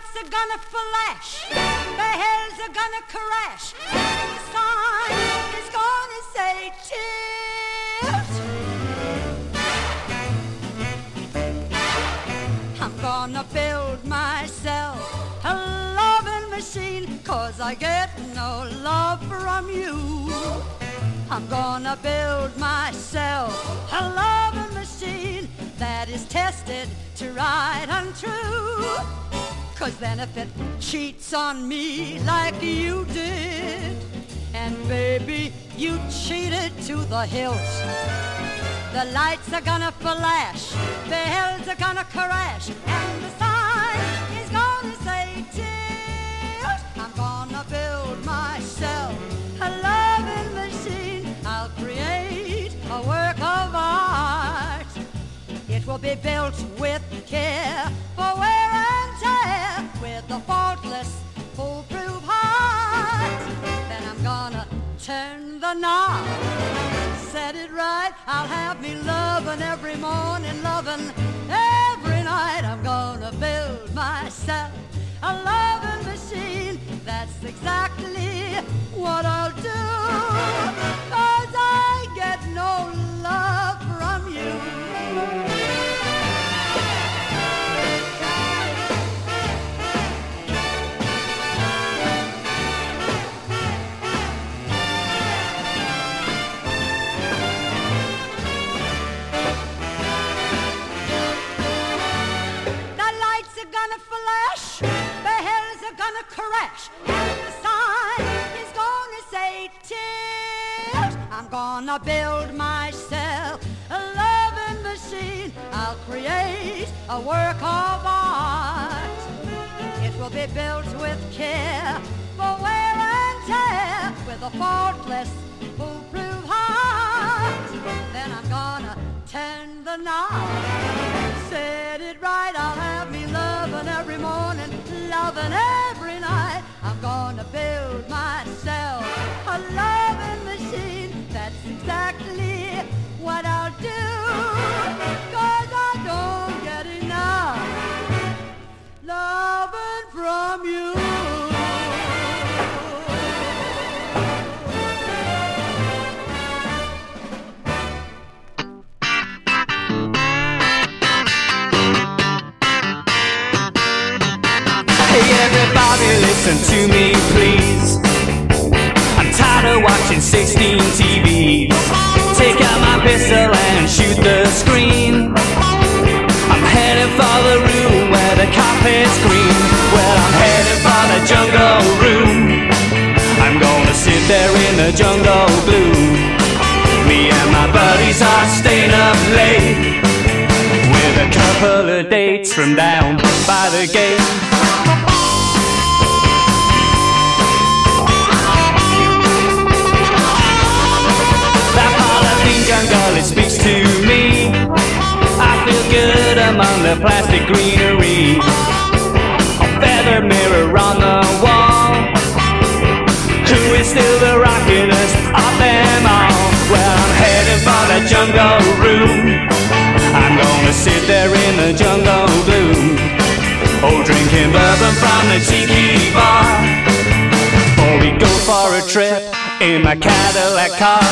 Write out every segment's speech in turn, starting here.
lights are gonna flash, the hills are gonna crash, and the sign is gonna say tilt. I'm gonna build myself a loving machine, 'cause I get no love from you. I'm gonna build myself a loving machine that is tested to right and true. 'Cause then if it cheats on me like you did, and baby, you cheated to the hilt, the lights are gonna flash, the hills are gonna crash, and the sign is gonna say tilt. I'm gonna build myself a loving machine. I'll create a work of art. It will be built with care for wear and tear, with a faultless, foolproof heart. Then I'm gonna turn the knob, set it right. I'll have me loving every morning, loving every night. I'm gonna build myself a loving machine. That's exactly what I'll do, 'cause I get no love from you. Gonna crash, and the sign is gonna say tilt. I'm gonna build myself a loving machine. I'll create a work of art. It will be built with care for wear and tear, with a faultless, foolproof heart. Then I'm gonna turn the knob, set it right. I'll have me loving every morning, loving every night. I'm gonna build myself a loving machine. That's exactly what I'll do, 'cause I don't get enough loving from you. Hey everybody, listen to me please. I'm tired of watching 16 TVs. Take out my pistol and shoot the screen. I'm heading for the room where the carpet's green. Well, I'm heading for the jungle room. I'm gonna sit there in the jungle gloom. Me and my buddies are staying up late, with a couple of dates from down by the gate. Jungle, it speaks to me. I feel good among the plastic greenery. A feather mirror on the wall. Who is still the rockin'est of them all? Well, I'm heading for the jungle room. I'm gonna sit there in the jungle gloom. Oh, drinking bourbon from the tiki bar, before we go for a trip in my Cadillac car.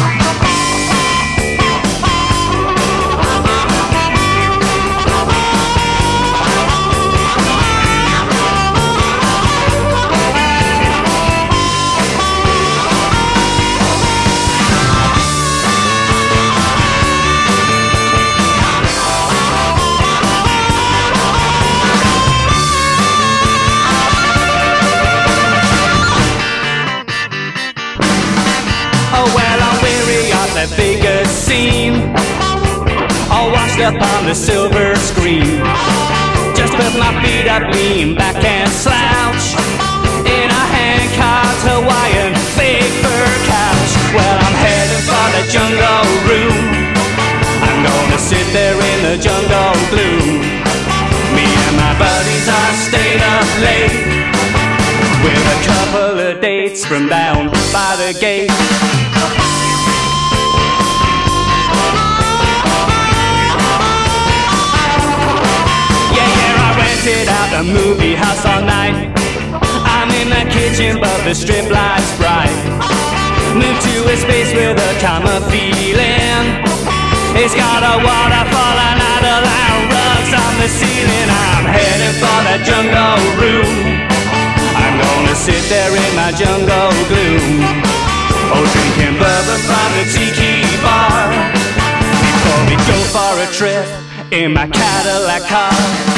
The biggest scene, all washed up on the silver screen. Just put my feet up, lean back and slouch in a hand-carved Hawaiian fake fur couch. Well, I'm heading for the jungle room. I'm gonna sit there in the jungle gloom. Me and my buddies are staying up late, with a couple of dates from down by the gate. Rented out a movie house kitchen, but the strip light's bright. Move to a space with a calmer feeling. It's got a waterfall and Adeline rugs on the ceiling. I'm heading for that jungle room. I'm gonna sit there in my jungle gloom. Oh, drinking bourbon from the tiki bar before we go for a trip in my Cadillac car.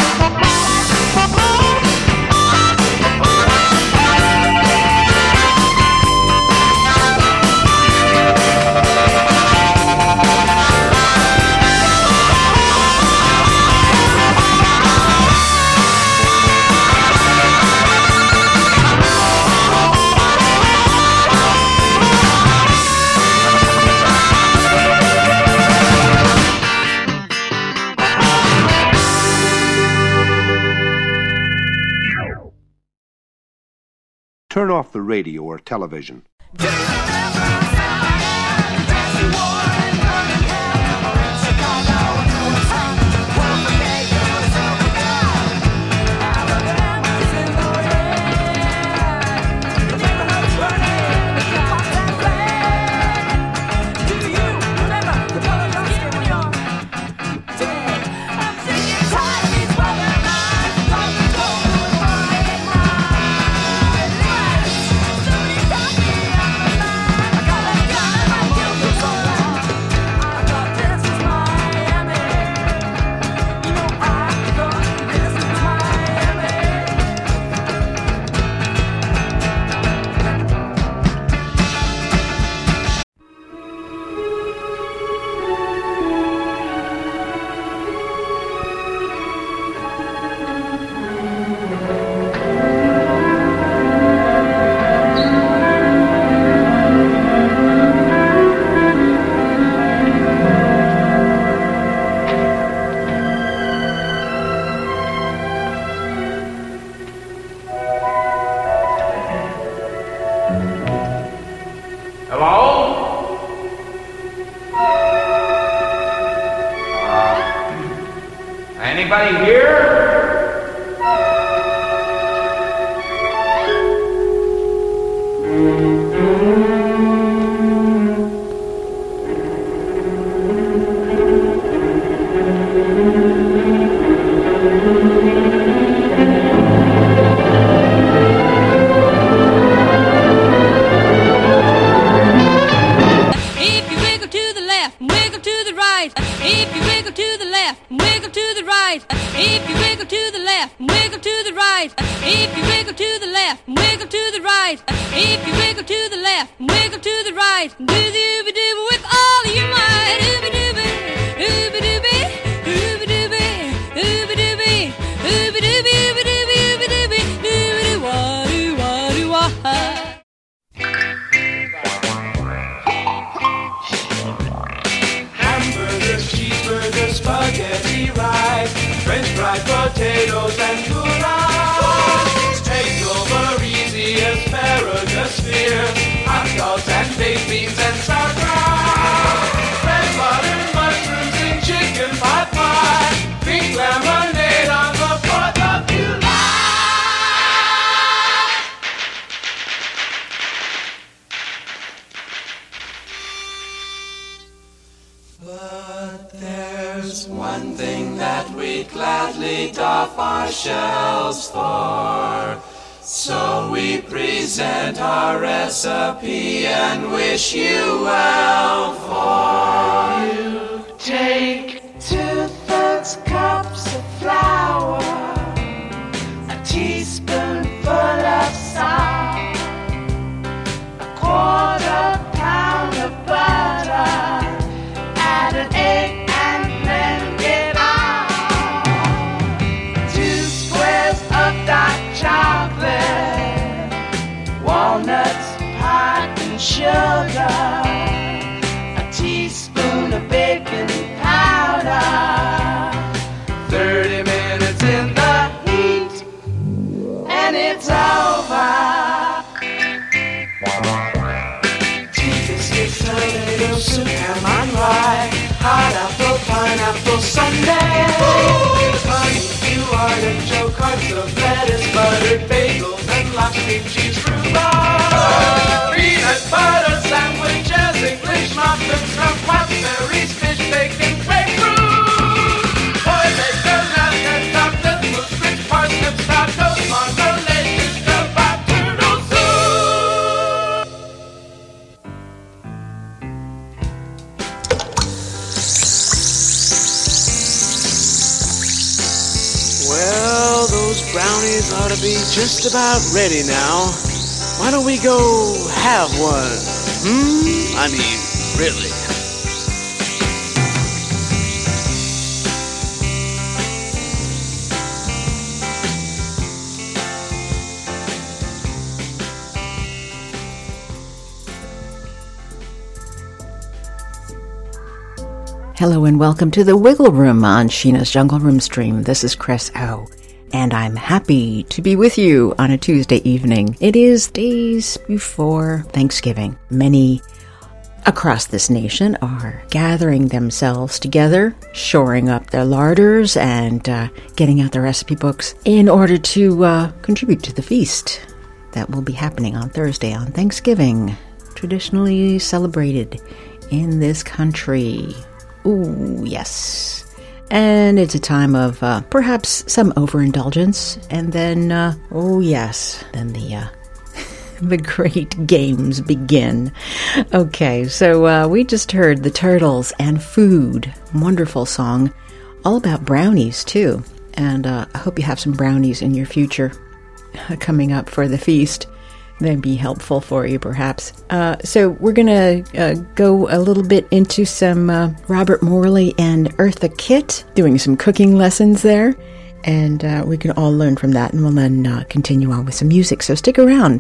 Turn off the radio or television. Anybody here? If you wiggle to the left, wiggle to the right. If you wiggle to the left, wiggle to the right. If you wiggle to the left, wiggle to the right. If you wiggle to the left, wiggle to the right. If you wiggle to the left, wiggle to the right. Do the ooby dooby with all of your might. Ooby dooby, ooby dooby, ooby dooby, ooby dooby, ooby dooby, ooby dooby, ooby dooby, dooby doo wah doo wah doo wah. Spaghetti rice, French fried potatoes and goulash, takeover easy asparagus spear, hot dogs and baked beans and sauerkraut, red butter, mushrooms and chicken pot pie, pink lemonade on the 4th of July. But there's one thing that we'd gladly doff our shells for. So we present our recipe and wish you well for. You take 2/3 cups of flour, a teaspoonful of salt, a 1/4 pound of butter, add an egg and blend it out. 2 squares of dark chocolate, walnuts, piping sugar, a teaspoon of baking powder. 30 minutes in the heat, and it's over. 2 biscuits, tomato soup, ham on rye, hot apple, pineapple sundae, honey, 2 artichoke, hearts of lettuce, buttered bagels, and lox, cream cheese, rhubarb. brownies ought to be just about ready now. Why don't we go have one? I mean, really. Hello and welcome to the Wiggle Room on Sheena's Jungle Room stream. This is Chris O, and I'm happy to be with you on a Tuesday evening. It is days before Thanksgiving. Many across this nation are gathering themselves together, shoring up their larders, and getting out their recipe books in order to contribute to the feast that will be happening on Thursday on Thanksgiving, traditionally celebrated in this country. Ooh, yes. And it's a time of perhaps some overindulgence, and then, then the great games begin. Okay, so we just heard the Turtles and Food, wonderful song, all about brownies too. And I hope you have some brownies in your future coming up for the feast. That'd be helpful for you, perhaps. So we're going to go a little bit into some Robert Morley and Eartha Kitt, doing some cooking lessons there. And we can all learn from that, and we'll then continue on with some music. So stick around.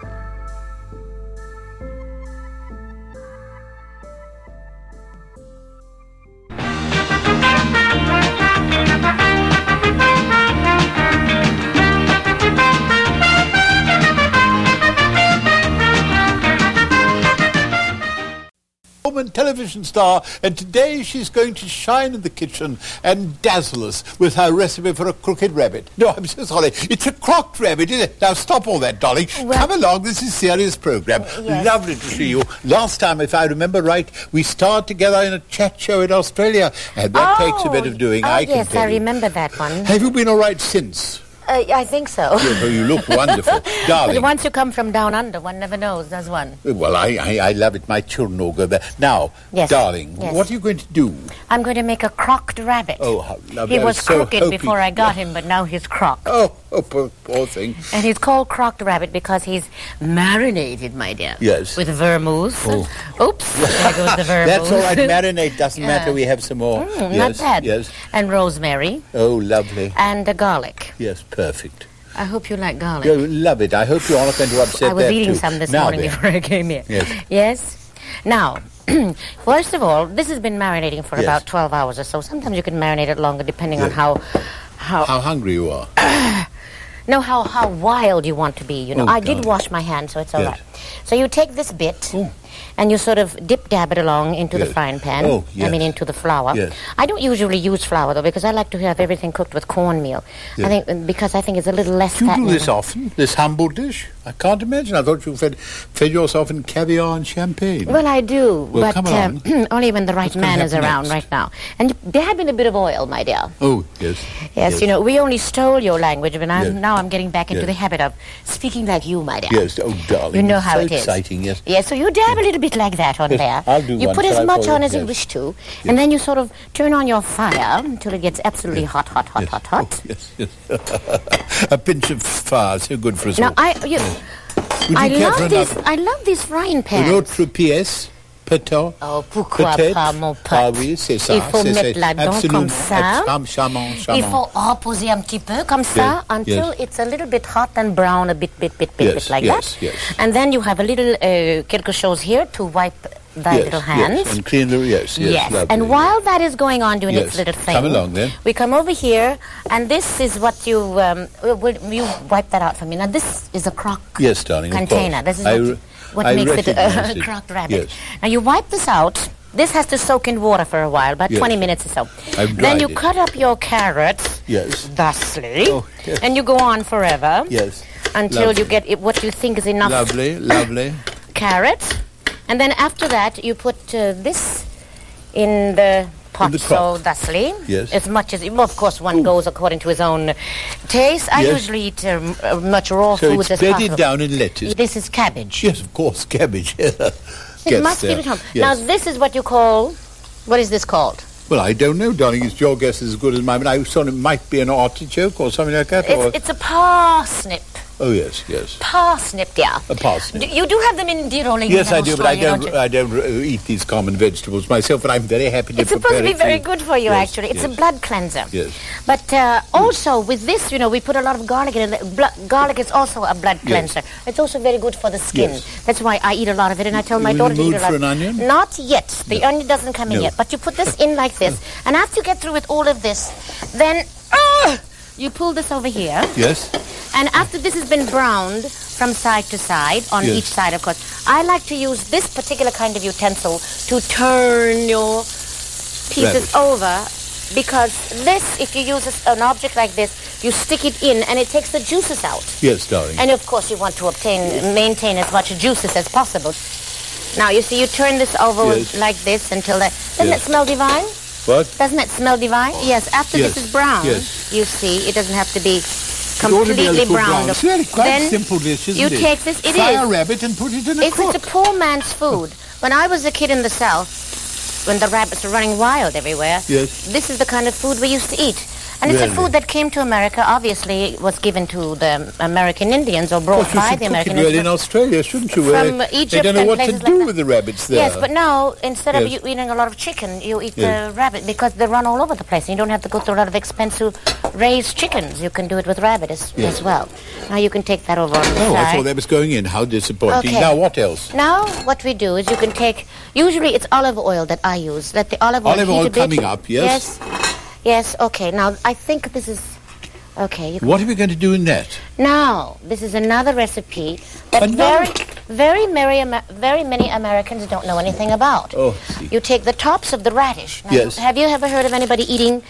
Television star, and today she's going to shine in the kitchen and dazzle us with her recipe for a crooked rabbit. No, I'm so sorry. It's a crocked rabbit, isn't it? Now stop all that, darling. Well, come along. This is a serious program. Yes. Lovely to see you. Last time, if I remember right, we starred together in a chat show in Australia, and that takes a bit of doing. Yes, I remember that one. Have you been all right since? I think so. Yeah, you look wonderful. Darling. But once you come from down under, one never knows, does one? Well, I love it. My children all go there. Now, darling, what are you going to do? I'm going to make a crocked rabbit. Oh, how lovely. He was crooked before I got him, but now he's crocked. Oh, poor thing. And he's called crocked rabbit because he's marinated, my dear. Yes. With vermouth. Oh. Oops, there goes the vermouth. That's all right. Marinate doesn't matter. We have some more. Yes, not bad. Yes. And rosemary. Oh, lovely. And garlic. Yes, perfect. I hope you like garlic. You love it. I hope you're not going to upset that I was eating some this morning before I came here. Yes. Yes. Now, first of all, this has been marinating for about 12 hours or so. Sometimes you can marinate it longer depending on how hungry you are. No, how wild you want to be. You know, I did wash my hands, so it's all right. So you take this bit. And you sort of dab it along into the frying pan. Into the flour. Yes. I don't usually use flour, though, because I like to have everything cooked with cornmeal. Yes. I think it's a little less fattening. Do you do this often, this humble dish? I can't imagine. I thought you fed yourself in caviar and champagne. Well, I do, but come on. Only when the right man is around right now. And there had been a bit of oil, my dear. Oh, yes. Yes, you know, we only stole your language, but now I'm getting back into the habit of speaking like you, my dear. Yes, oh, darling. You know how so it is. Exciting, yes. Yes, so you dab a little bit like that on there. I'll do you one. put as much on as you you wish to, and then you sort of turn on your fire until it gets absolutely hot. Oh, yes. A pinch of fire, so good for us all. Now, I love these frying pans. L'autre pièce, peut-être. Oh, pourquoi pas, mon pote? Ah oui, c'est ça. Il faut mettre là-dedans comme ça. Charmant. Il faut reposer un petit peu comme ça until it's a little bit hot and brown, a bit like that. Yes. And then you have a little quelque chose here to wipe thy little hands. Yes, and clean the, yes. Lovely. And while that is going on doing its little thing, come along then. We come over here, and this is what you wipe that out for me. Now this is a crock container. This is what makes it a crocked rabbit. Yes. Now you wipe this out. This has to soak in water for a while, about 20 minutes or so. Then you cut up your carrots, thusly, and you go on forever until you get what you think is enough. Lovely. Carrots. And then after that, you put this in the pot, so thusly. Yes. As much as, of course, one goes according to his own taste. I usually eat much raw food as possible. So it's bedded down in lettuce. This is cabbage. Yes, of course, cabbage. It must be at home. Now, this is what you call, what is this called? Well, I don't know, darling. It's your guess as good as mine. But I thought it might be an artichoke or something like that. It's a parsnip. Oh, yes. Parsnip, dear. A parsnip. You do have them in dear old Yes, I do, but I don't eat these common vegetables myself, but I'm very happy to prepare it. It's supposed to be very good for you, actually. It's a blood cleanser. Yes. But also, with this, we put a lot of garlic in it. Garlic is also a blood cleanser. It's also very good for the skin. Yes. That's why I eat a lot of it, and I tell my daughter to eat a lot. For an onion? Not yet. The onion doesn't come in yet. But you put this in like this, and after you get through with all of this, then you pull this over here. Yes. And after this has been browned from side to side, on each side, of course, I like to use this particular kind of utensil to turn your pieces over, because this, if you use an object like this, you stick it in and it takes the juices out. Yes, darling. And of course you want to maintain as much juices as possible. Now, you see, you turn this over like this until that... Doesn't it smell divine? What? Doesn't it smell divine? Yes, after this is brown, you see, it doesn't have to be completely brown. It's really quite simple dish, isn't it? You take this, Fry a rabbit and put it in a crock. It's a poor man's food. When I was a kid in the South, when the rabbits were running wild everywhere, this is the kind of food we used to eat. And it's a food that came to America, obviously, was given to the American Indians or brought by the American Indians. You in Australia, shouldn't you? From Egypt. They don't know what to do with the rabbits there. Yes, but now, instead of you eating a lot of chicken, you eat the rabbit, because they run all over the place. And you don't have to go through a lot of expensive raised chickens. You can do it with rabbit as well. Now you can take that over on the side. I thought that was going in. How disappointing. Okay. Now what else? Now what we do is you can take, usually it's olive oil that I use. Let the olive oil coming up, yes. Yes, okay. Now, I think this is... Okay. What are we going to do in that? Now, this is another recipe that very many Americans don't know anything about. Oh, you take the tops of the radish. Now, have you ever heard of anybody eating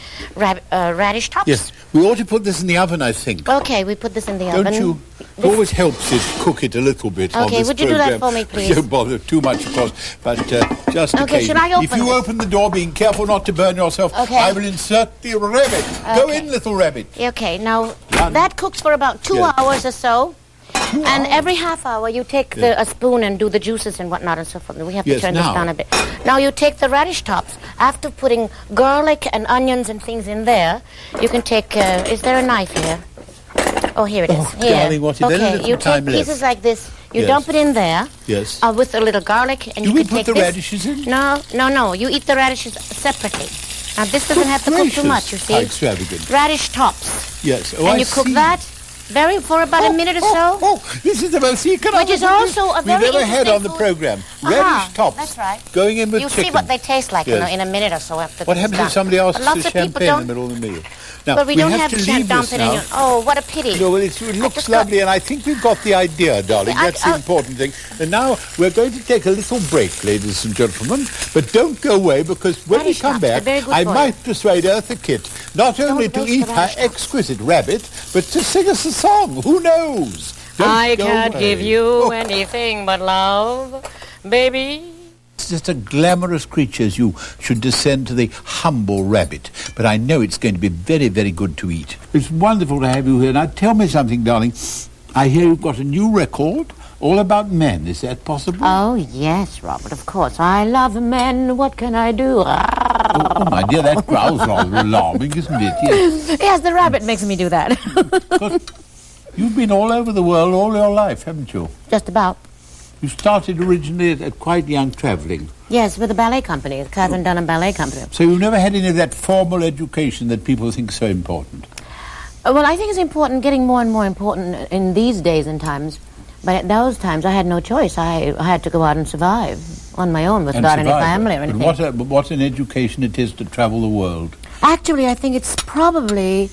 radish tops? Yes. We ought to put this in the oven, I think. Okay, we put this in the oven. Don't you? It always helps it cook it a little bit. Okay, would you do that for me, please? Don't bother too much, of course, but just okay. Should I open If you open the door, being careful not to burn yourself, I will insert the rabbit. Okay. Go in, little rabbit. Okay, now that cooks for about 2 hours or so. And every half hour you take a spoon and do the juices and whatnot and so forth. We have to turn this down a bit. Now you take the radish tops. After putting garlic and onions and things in there, you can take... is there a knife here? Oh, here it is. Oh, darling, what is there? You take pieces like this. You dump it in there. Yes. With a little garlic. And do you we can put the radishes in? No. You eat the radishes separately. Now, this doesn't have to cook too much, you see. How extravagant. Radish tops. Yes. Oh, and you cook that for about a minute or so. Oh, this is the most economical. Which is also a very we've ever had on the program. Radish tops. That's right. Going in with chicken. You'll see what they taste like in a minute or so after. What happens if somebody asks for champagne in the middle of the meal? Now, but we don't have to leave this now. Oh, what a pity. No, well, it looks lovely, and I think we've got the idea, darling. That's the important thing. And now we're going to take a little break, ladies and gentlemen, but don't go away, because when we come back, I might persuade Eartha Kitt not only to eat her exquisite rabbit, but to sing us a song. Who knows? I can't give you anything but love, baby. It's just a glamorous creature, as you should descend to the humble rabbit. But I know it's going to be very, very good to eat. It's wonderful to have you here. Now, tell me something, darling. I hear you've got a new record all about men. Is that possible? Oh, yes, Robert, of course. I love men. What can I do? Oh, my dear, that growl's rather alarming, isn't it? Yes. Yes, the rabbit makes me do that. You've been all over the world all your life, haven't you? Just about. You started originally at quite young travelling. Yes, with the ballet company, the Catherine Dunham Ballet Company. So you never had any of that formal education that people think is so important? Well, I think it's important, getting more and more important in these days and times. But at those times, I had no choice. I had to go out and survive on my own without any family or anything. But what an education it is to travel the world. Actually, I think it's probably...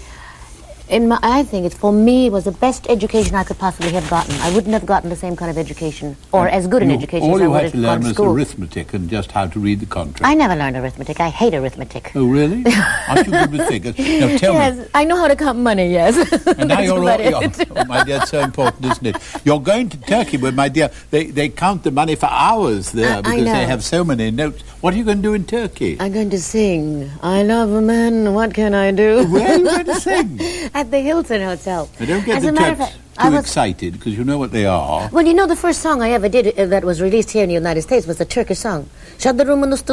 I think for me, it was the best education I could possibly have gotten. I wouldn't have gotten the same kind of education, or as good an education as I would have gone to school. All you had to learn was arithmetic and just how to read the contract. I never learned arithmetic. I hate arithmetic. Oh, really? Aren't you good with figures? Now, tell me. I know how to count money, yes. And now you're oh, my dear, it's so important, isn't it? You're going to Turkey, but, my dear, they count the money for hours there because they have so many notes. What are you going to do in Turkey? I'm going to sing. I love a man, what can I do? Where are you going to sing? At the Hilton Hotel. I don't get the Turks too excited, because you know what they are. Well, you know, the first song I ever did that was released here in the United States was the Turkish song. Oh, of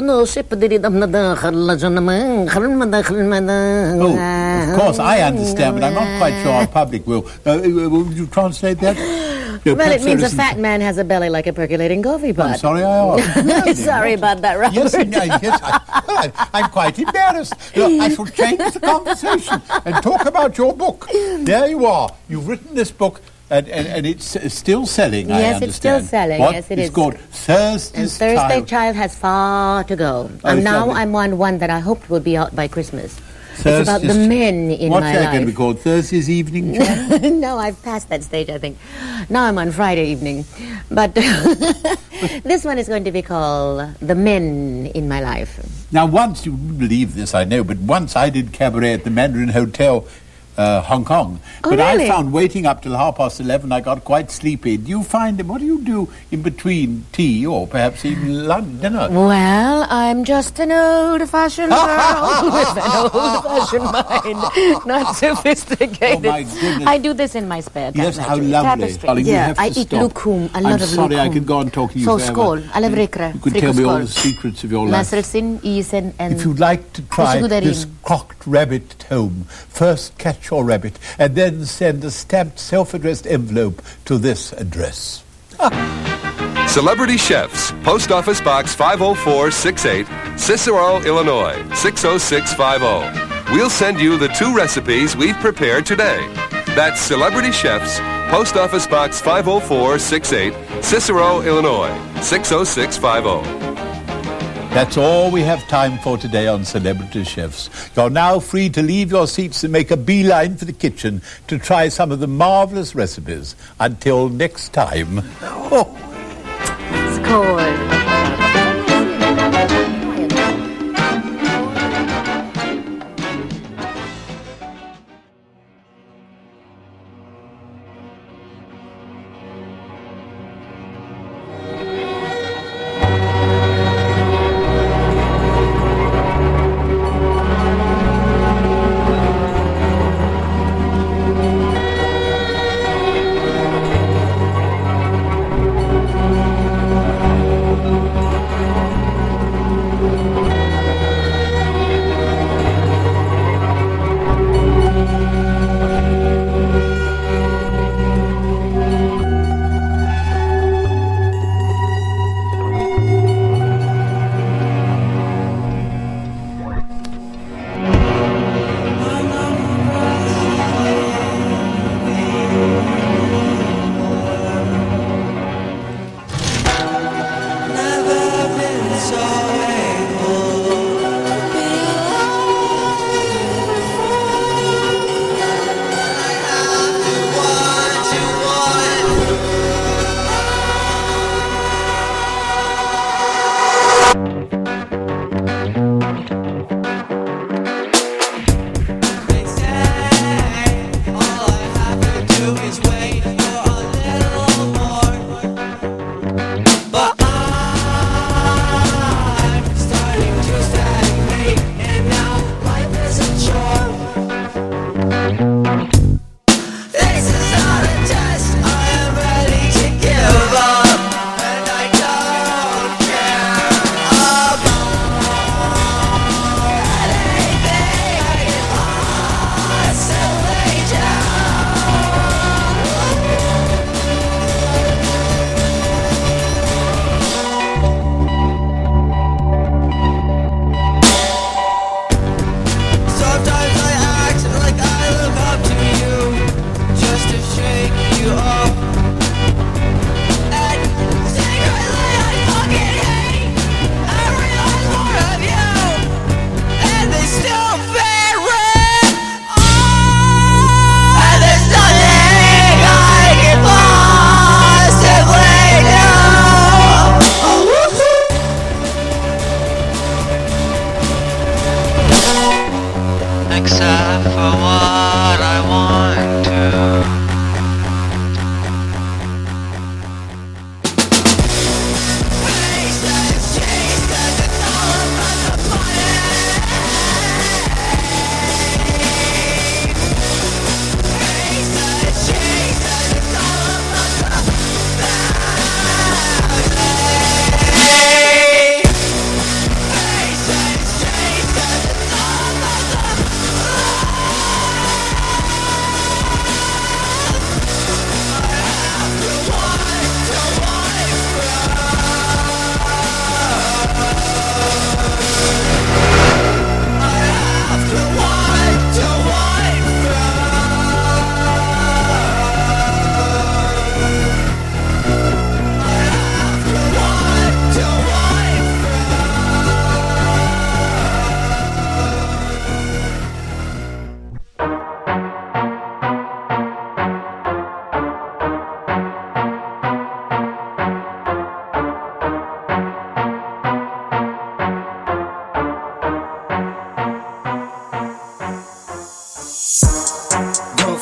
course, I understand, but I'm not quite sure our public will. Would you translate that? No, well, it means a fat man has a belly like a percolating coffee pot. I'm sorry I asked. Sorry about that, Robert. Yes, I'm quite embarrassed. Look, I shall change the conversation and talk about your book. There you are. You've written this book. And it's still selling, yes, I understand. It's still selling. What? Yes, it is. It's called Thursday's Child. And Thursday Child has far to go. And now I'm on one that I hoped would be out by Christmas. It's about the men in my life. What's that going to be called? Thursday's Evening Child? No, I've passed that stage, I think. Now I'm on Friday evening. But this one is going to be called The Men in My Life. Now, once, you wouldn't believe this, I know, but once I did cabaret at the Mandarin Hotel, Hong Kong. Oh, but really? I found waiting up till 11:30, I got quite sleepy. Do you find, what do you do in between tea or perhaps even lunch, dinner? Well, I'm just an old-fashioned girl with an old-fashioned mind, not sophisticated. Oh, my goodness. I do this in my spare time. Yes, how lovely. Darling, yeah, I eat lukum, a lot of lukum. I'm sorry, I could go on talking to you forever. skål, alla vrikre. You could tell me all the secrets of your life. If you'd like to try this crocked rabbit at home, first catch your rabbit and then send a stamped self-addressed envelope to this address. Celebrity Chefs, Post Office Box 50468, Cicero, Illinois 60650. We'll send you the 2 recipes we've prepared today. That's Celebrity Chefs, Post Office Box 50468, Cicero, Illinois 60650. That's all we have time for today on Celebrity Chefs. You're now free to leave your seats and make a beeline for the kitchen to try some of the marvelous recipes. Until next time. Oh. Skål.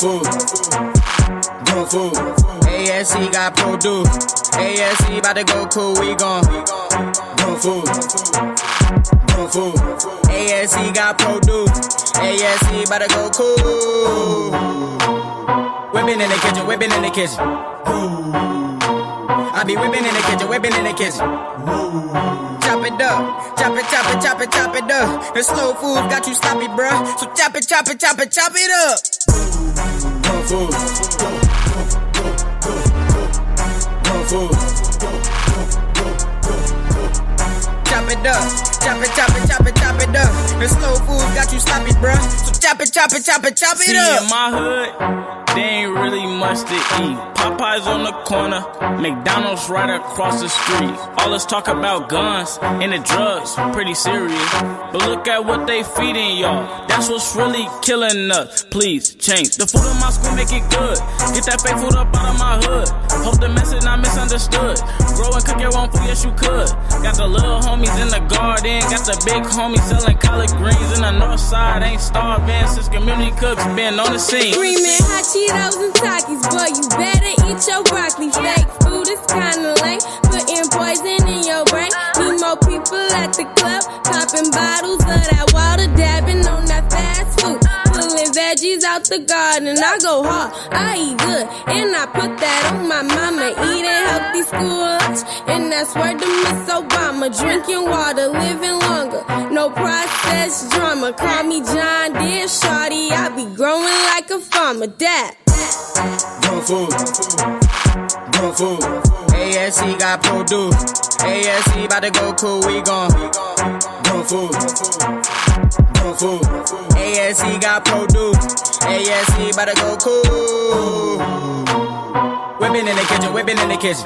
Grown food. ASC got produced. ASC about to go cool, we gon' grown food. Grown food. ASC got produced. ASC about to go cool. Whipping in the kitchen, whipping in the kitchen. I be whipping in the kitchen, whipping in the kitchen. Chop it up, chop it, chop it, chop it, chop it up. The slow food got you sloppy, bruh. So chop it, chop it, chop it, chop it up. Grown food. Grown food. Chop it up, chop it, chop it, chop it, chop it up. The slow food got you sloppy, bruh. So chop it, chop it, chop it, chop it up. See, in my hood, they ain't really much to eat. Popeyes on the corner, McDonald's right across the street. All this talk about guns and the drugs, pretty serious. But look at what they feeding y'all. That's what's really killing us. Please change. The food in my school, make it good. Get that fake food up out of my hood. Hope the message not misunderstood. Grow and cook your own food, yes you could. Got the little homies in the garden. Got the big homies selling collard greens in the north side. Ain't starving since community cooks been on the scene. Screaming hot Cheetos and Takis, boy, you better eat your broccoli. Fake food is kinda lame, putting poison in your brain. Need more people at the club, popping bottles of that water, dabbing on that fast food. Pulling veggies out the garden, I go hard, I eat good, and I put that on my mama. Eating healthy school lunch, and that's where the Miss Obama. Drinking water, living longer, no processed drama. Call me John Deere, shawty, I be growing like a farmer. Dad. Grown food. Grown food. ASC got produced. ASC about to go cool, we gon' grown food. Grown food. ASC got produced. ASC about to go cool. Whipping in the kitchen, whipping in the kitchen.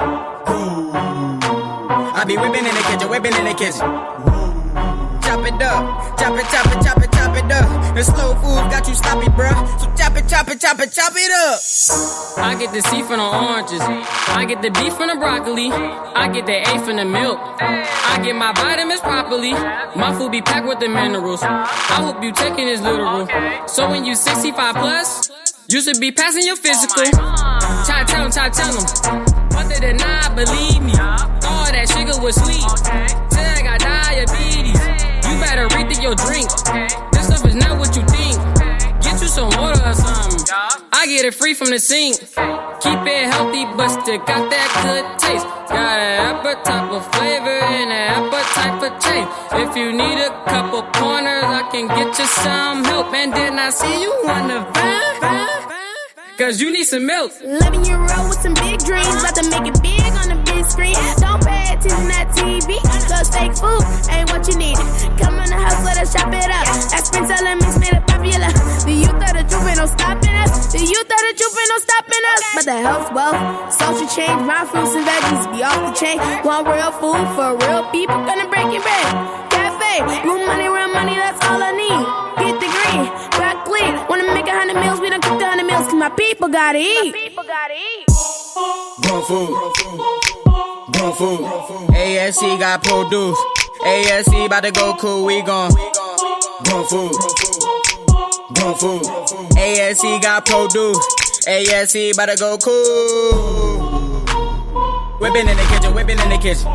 I be whipping in the kitchen, whipping in the kitchen. Chop it up, chop it, chop it, chop it, chop it up. The slow food got you sloppy, bruh. So chop it, chop it, chop it, chop it up. I get the C from the oranges. I get the B from the broccoli. I get the A from the milk. I get my vitamins properly. My food be packed with the minerals. I hope you taking this literal. So when you 65 plus, you should be passing your physical. Try tell them. But they did not believe me. All that sugar was sweet. Till I got diabetes. You better rethink your drink. This stuff is not what you think. Get you some water or something. I get it free from the sink. Keep it healthy, but still got that good taste. Got an appetite for flavor and an appetite for change. If you need a couple pointers, I can get you some help. And then I see you on the van. Cause you need some milk. 11-year-old with some big dreams, about to make it big on the big screen. Don't pay attention to that TV, cause fake food ain't what you need. Come in the house, let us chop it up. Aspirin telling me made it popular. The youth of the truth ain't no stopping us. The youth of the truth ain't no stopping us. But the health, wealth, social change, my fruits and veggies be off the chain. Want real food for real people, gonna break it bread. Cafe, real money, that's all I need. Get the green, broccoli. Wanna make 100 meals, we done cook 100 meals, cause my people gotta eat. Grown food. Grown food. ASC got produced. ASC about to go cool, we gon' grown food. Grown food. ASC got produced. ASC about to go cool. Whipping in the kitchen, whipping in the kitchen.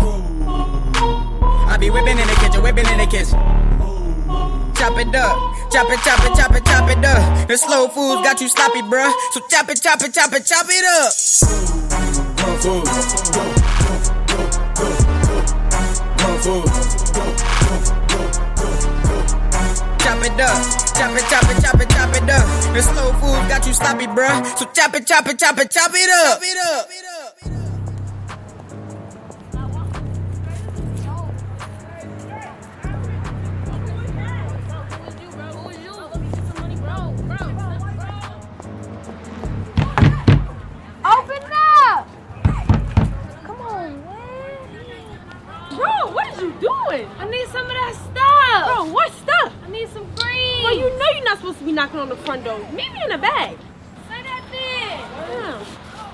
I be whipping in the kitchen, whipping in the kitchen. Chop it up, chop it, chop it, chop it, chop it up. The slow food got you sloppy, bruh. So chop it, chop it, chop it, chop it up. Grown food. Grown food. Chop it up, chop it, chop it, chop it, chop it up. The slow food got you sloppy, bruh. So chop it, chop it, chop it, chop it up. Chop it up. Open up! Come on, man. Bro, what is you doing? I need some of that stuff. Bro, what stuff? I need some greens. Well, you know you're not supposed to be knocking on the front door. Meet me in the bag. Say that then.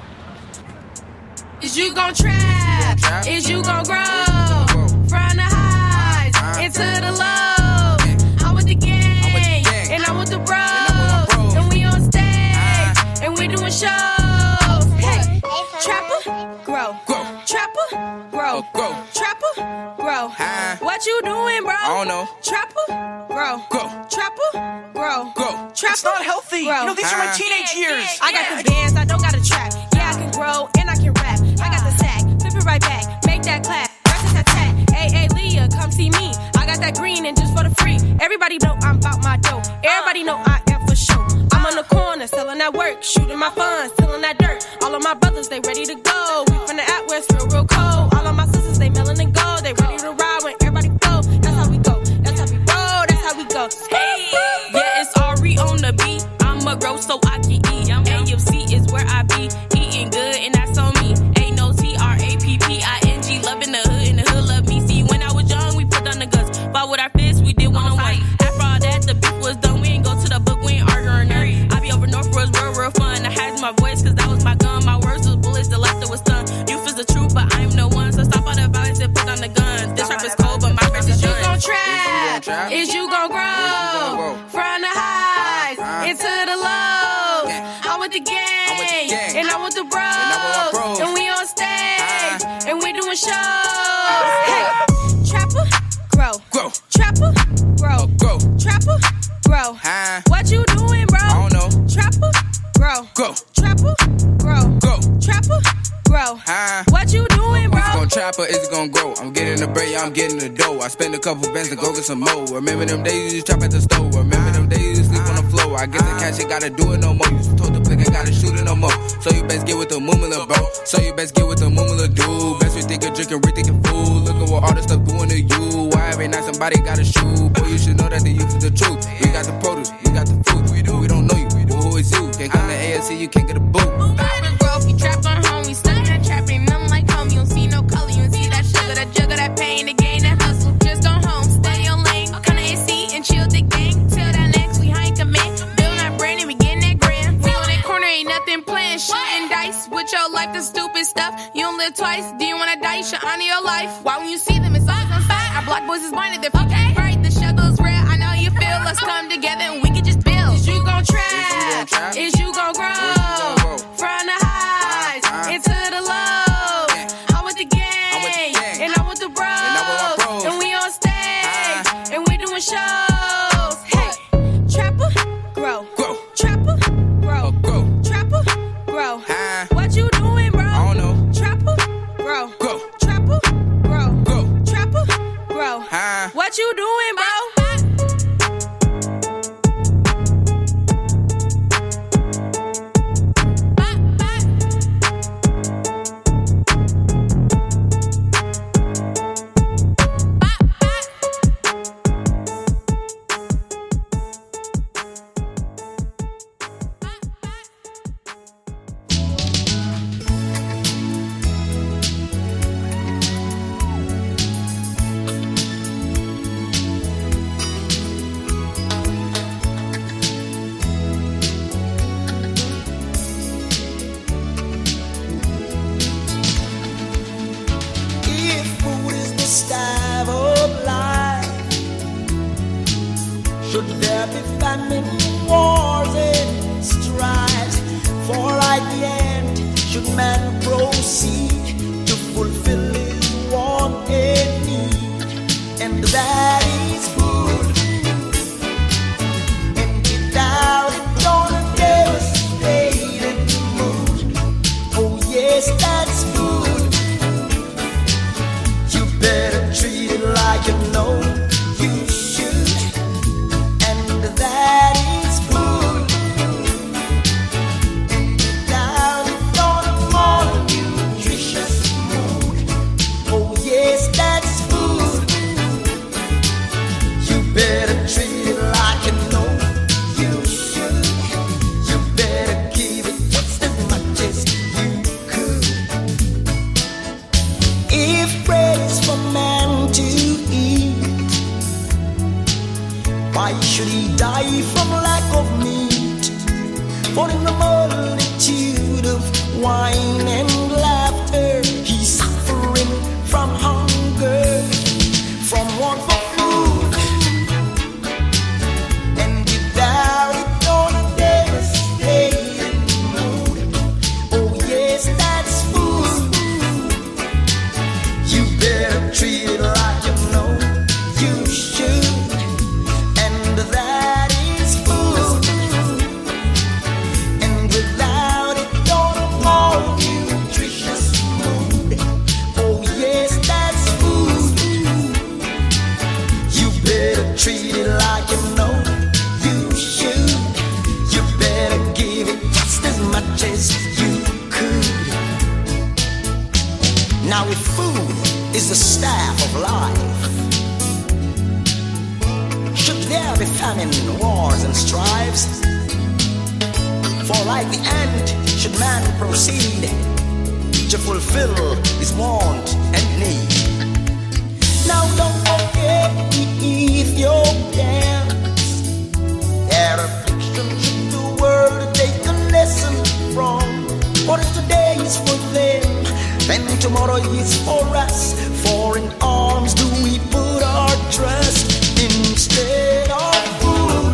Yeah. Is you gon' trap? Is you gon' grow? From the highs into the lows. I'm with the gang, and I'm with the bros. And we on stage. grow. Trapper, grow. What you doing, bro? I don't know. Trapper, grow. Trapper, grow. Trapper, it's not healthy. You know, these are my teenage years. I got the bands, I don't got a trap. Yeah, I can grow and I can rap. I got the sack, flip it right back, make that clap. Versus attack. Hey, Leah, come see me. I got that green and just for the free. Everybody know I'm about my dough. Everybody know I am for sure. I'm on the corner, selling that work, shooting my funds, tilling that dirt. All of my brothers, they ready to go. We from the out west, real cold. All of my sisters, they melon and gold. They ready to ride when everybody go. That's how we go. That's how we roll. That's how we go. Hey, yeah, it's Ari on the beat. I'ma grow so I can eat. AFC is where I be, eating good, and that's on me. Ain't no TRAPPING, loving the hood, and the hood love me. See, when I was young, we put down the guts. Fought with our fists, we did one-on-one. After all that, the beef was done. We ain't go to the book, we ain't arguing none. I be over North Roads, real fun. I had my voice, cause that was my gun. My words was bullets, the laughter was stun. Youth is the truth, but I'm no one. So stop all the violence and put down the guns. This rap is cold, but my face is done. You gon' trap, is you gon' grow. From the highs into the lows. I'm with the gang, and I'm with the bros. And we on stage, and we doing shows. Hey, trapper, grow. Trapper, grow. Trapper, grow. What you doing, bro? I don't know. Trapper, grow. Trapper, grow. Trapper, grow. What you doing, bro? Is it gon' trap or is it gon' grow? I'm getting the bread, I'm getting the dough. I spend a couple bands to go get some more. Remember them days you used to trap at the store. Remember them days you used to sleep on the floor. I get the cash, you gotta do it no more. You told the blick, I gotta shoot it no more. So you best get with the moomula, bro. So you best get with the moomula, dude. Best we thinking, drinking, rethinking food. Look at what all this stuff doing to you. Why every night somebody gotta shoot? Boy, you should know that the youth is the truth. We got the produce, we got the food. We don't know you, well, who is you? Can't come to ASC, you can't get a boot. If you trap on home, we stuck in that trap, ain't nothing like home. You don't see no color, you don't see that sugar, that jugger, that pain, the gain, that hustle. Just go home, stay on lane, come to AC and chill the gang. Till that next, we hike a man, build our brand and we getting that grand. We on that corner, ain't nothing playing, shooting dice with your life, the stupid stuff. You don't live twice, do you wanna die? You should honor your life. Why when you see them, it's always on side. Our block boys is blinded, they're fucking right. The struggle's real, I know you feel. Let's come together and we can just build. Is you gon' trap? Is you gon' grow? From the highs into the lows. I'm with the gang, and I'm with the bros. And we on stage, and we doing shows. Hey, trapper, grow. Trapper, grow. Trapper, grow. What you doing, bro? I don't know. Trapper, grow. Trapper, grow. Trapper, grow. What you doing, bro? You treat it like you know you should. You better give it just as much as you could. Now if food is the staff of life, should there be famine, wars and strifes? For like the ant should man proceed to fulfill his want and need. Now don't forget the Ethiopians. Their affliction should the world take a lesson from. For if today is for them, then tomorrow is for us. For in arms do we put our trust instead of food.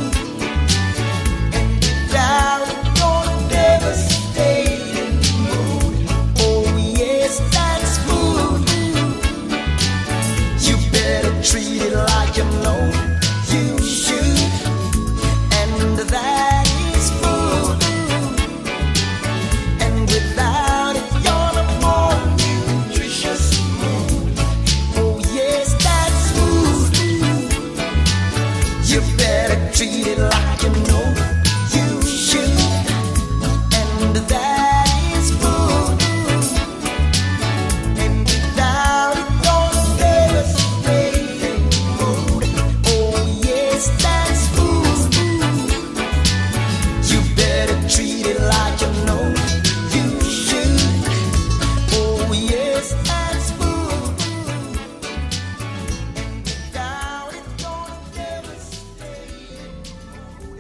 And without your devastating mood, oh yes, that's food. You better treat it like you know you should. And that is food. And without it, you're the more nutritious food. Oh yes, that's food. You better treat it like you know you should. And that is food. And without it, you're devastating food. Oh yes, that's food. You better treat it like you know you should. Oh yes, that's food. Without it, you're devastating food.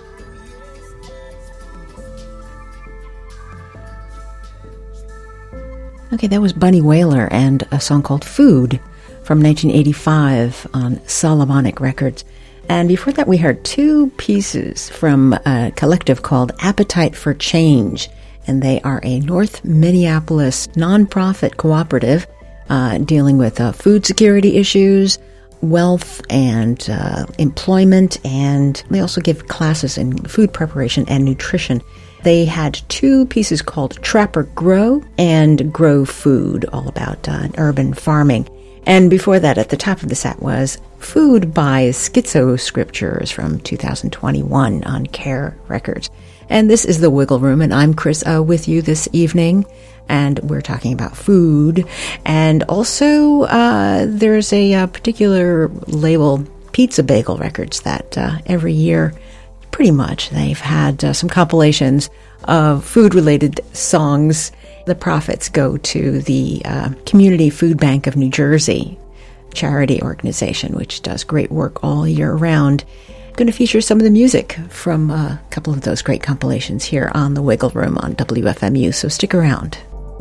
Okay, that was Bunny Wailer and a song called Food from 1985 on Solomonic Records. And before that, we heard two pieces from a collective called Appetite for Change. And they are a North Minneapolis nonprofit cooperative dealing with food security issues, wealth and employment, and they also give classes in food preparation and nutrition. They had two pieces called Trapper Grow and Grow Food, all about urban farming. And before that, at the top of the set was Food by Schizo Scriptures from 2021 on Care Records. And this is The Wiggle Room, and I'm Chris O with you this evening, and we're talking about food. And also, there's a particular label, Pizza Bagel Records, that every year, pretty much, they've had some compilations of food-related songs. The profits go to the Community Food Bank of New Jersey, charity organization, which does great work all year round. I'm going to feature some of the music from a couple of those great compilations here on The Wiggle Room on WFMU, so stick around.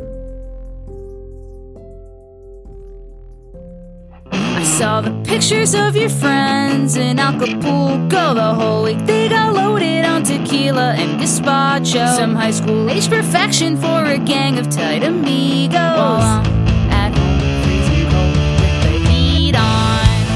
I saw the pictures of your friends in Acapulco the whole week. They got loaded on tequila and gazpacho. Some high school age perfection for a gang of tight amigos. While I'm at home freezing cold with the heat on.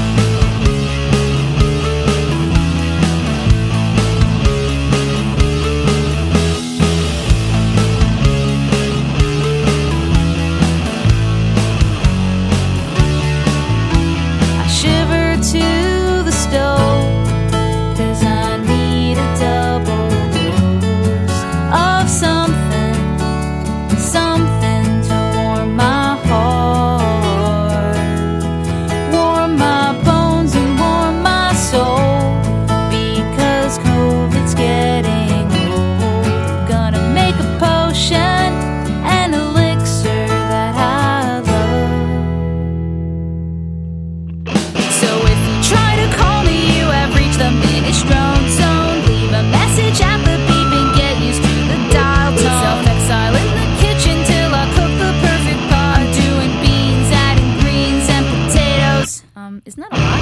To the stove, 'cause I need a double dose of something to warm my heart, warm my bones and warm my soul, because COVID's getting old. I'm gonna make a potion, an elixir that I love. So if try to call me, you have reached the minestrone zone. Leave a message at the beep and get used to the dial tone. Self-exile in the kitchen till I cook the perfect pot. I'm doing beans, adding greens and potatoes. Isn't that a lot?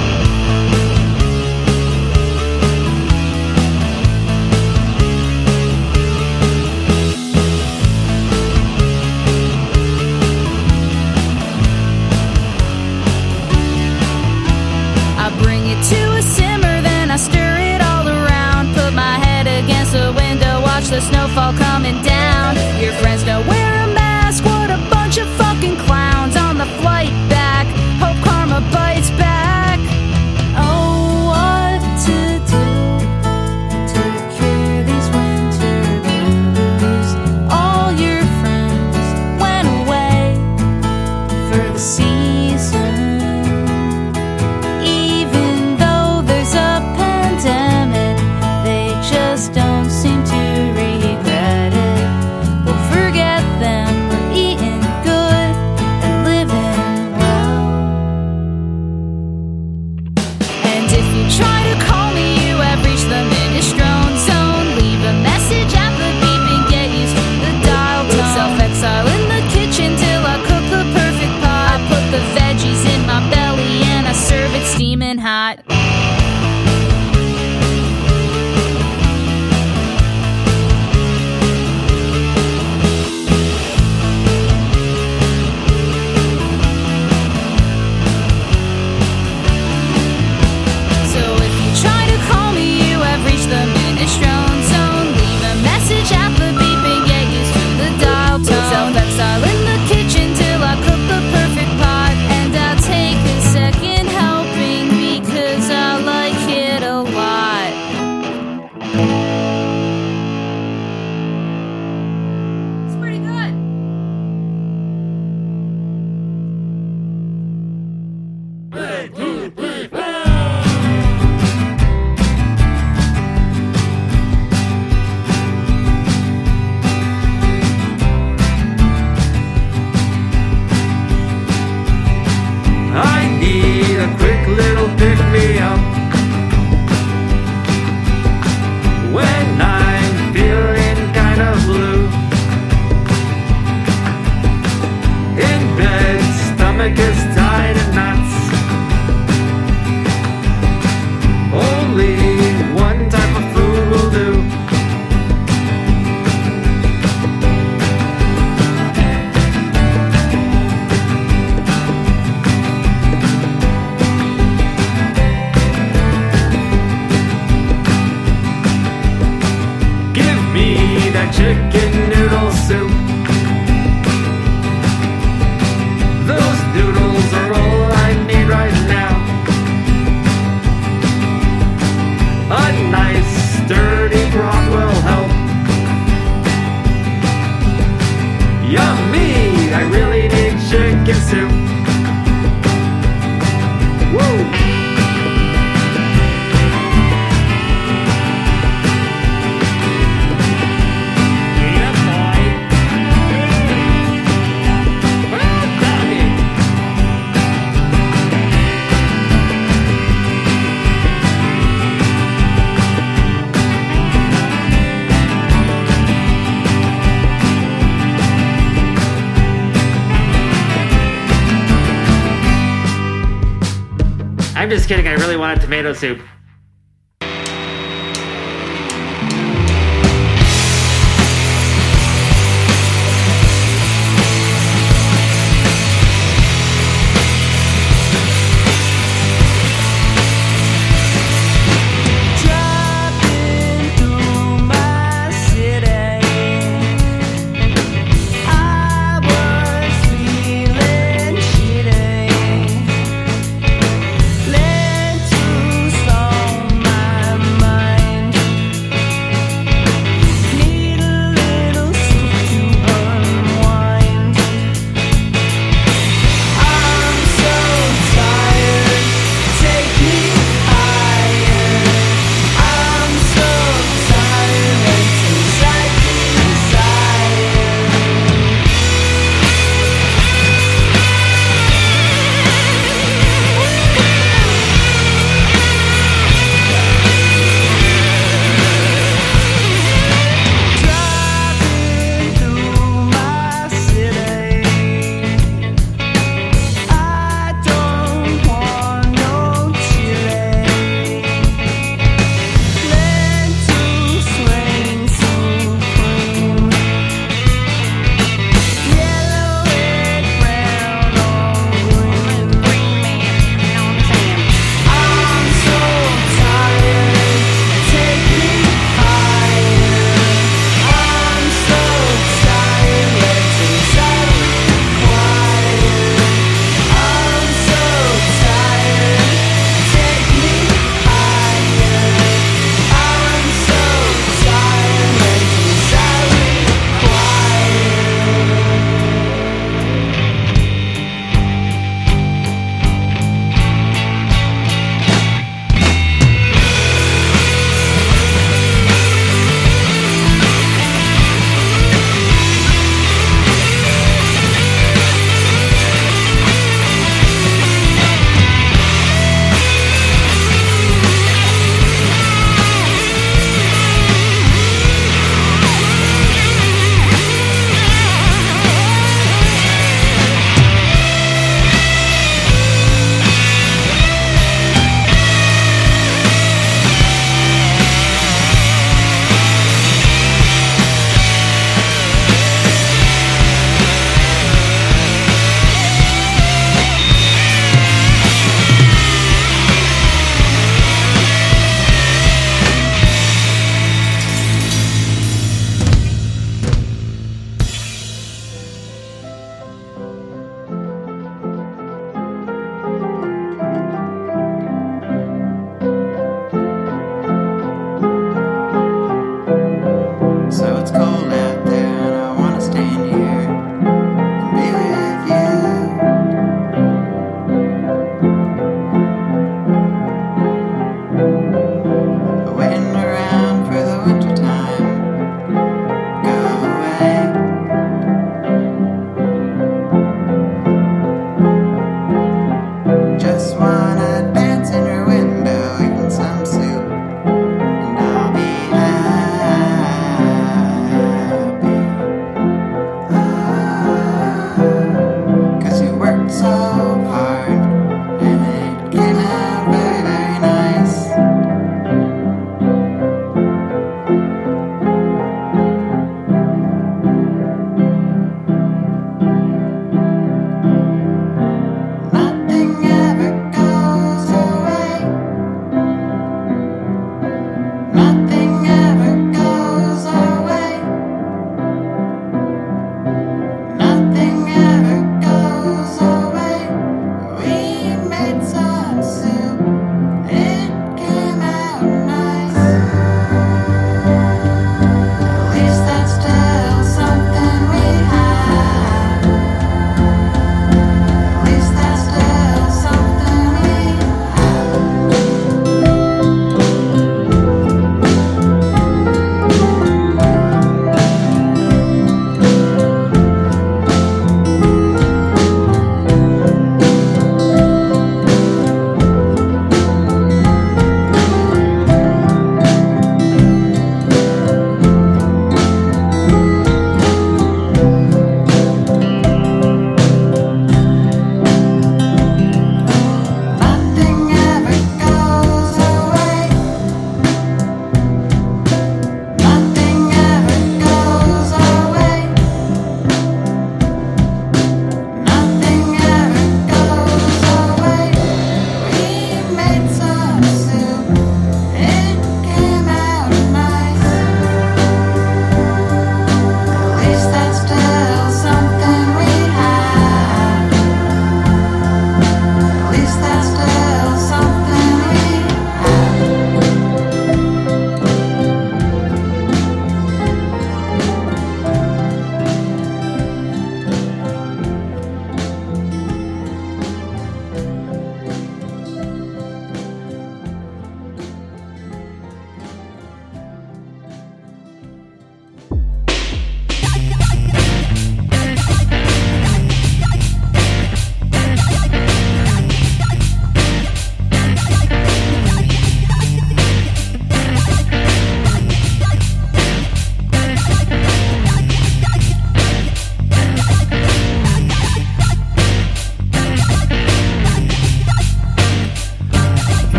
To a simmer, then I stir it all around. Put my head against the window, watch the snowfall coming down. Your friends don't wear a mask, what a bunch of fucking clowns. On the flight back, hope karma bites back. Oh try to call me, you have reached the minestrone zone. Leave a message at the beep and get used to the dial tone. Self-exile in the kitchen till I cook the perfect pot. I put the veggies in my belly and I serve it steaming hot. The minestrone zone. Leave a message at the beep and get used to the dial tone. Self-exile in the kitchen till I cook the perfect pot. And I'll take a second helping because I like it a lot. It's pretty good. A quick little pick-me-up when I'm feeling kind of blue. In bed, stomach is tied in knots. Only one type of food will do. Chicken noodle soup. Those noodles are all I need right now. A nice sturdy broth will help. Yummy! I really need chicken soup. Woo! I'm just kidding, I really wanted tomato soup. Lent to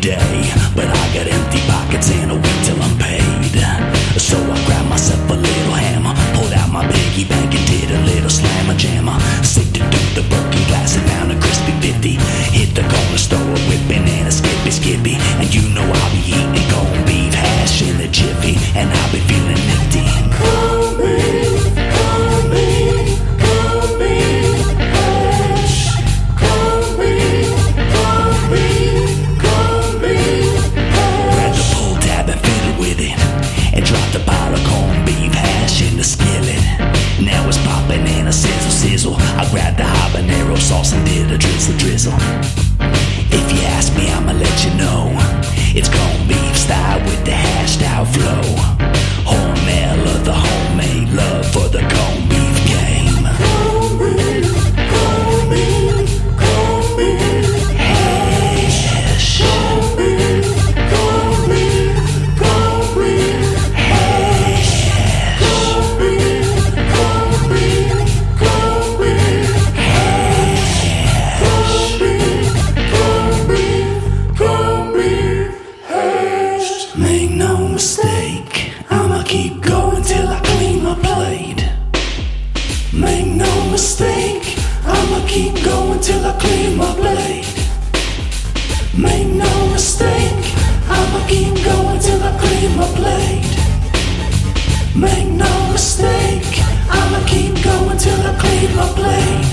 day, but I got empty pockets and I'll wait till I'm paid. So I grabbed myself a little hammer, pulled out my piggy bank and did a little slammer jammer. Sifted through the broken glass and found a crispy 50. Hit the corner store, whipping and a skippy. And you know I'll be eating corned beef hash in a jiffy, and I'll be feeling nifty. Corned beef hash. Corned beef hash. Grabbed the pull tab and fiddled with it, and dropped a pot of corned beef hash in the skillet. Now it's popping and a sizzle. I grabbed the habanero sauce and did a drizzle. If you ask me, I'ma let you know. It's corned beef style with the hashed out flow. Hormel of the homemade love for the corned beef game. Corned beef hash. Corned beef hash. Make no mistake, I'ma keep going till I clean my plate. Make no mistake, I'ma keep going till I clean my plate. Make no mistake, I'ma keep going till I clean my plate. Make no mistake, I'ma keep going till I clean my plate.